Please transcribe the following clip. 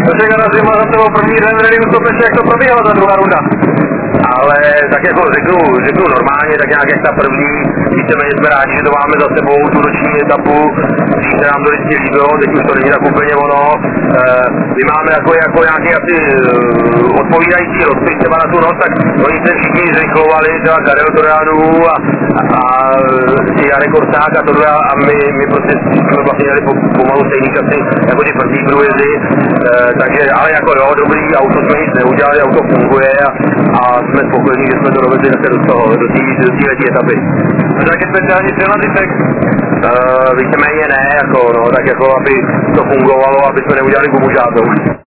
Protože narazím za toho první den, nevím, co peče, jak to probíhalo ta druhá runda. Ale tak jako řeknu normálně, tak nějak jak ta první, víceméně jsme rádi, že to máme za sebou, tu roční etapu, když se nám to vždycky líbilo, teď už to není tak úplně ono. My máme jako nějaký asi odpovídající rozpis třeba na tu noc, tak oni se všichni zrychlovali, třeba Karel Trojanů a Jarek Orsák a tohle a my prostě jsme vlastně měli pomalu stejný časy jako ty první průjezdy, takže ale jako jo, dobrý, auto jsme nic neudělali, auto funguje a jsme spokojení, že jsme to dovedli do té etapy. Takže speciální přihledítek? Víceméně ne, jako, no, tak jako aby to fungovalo, aby jsme neudělali gumu žádnou.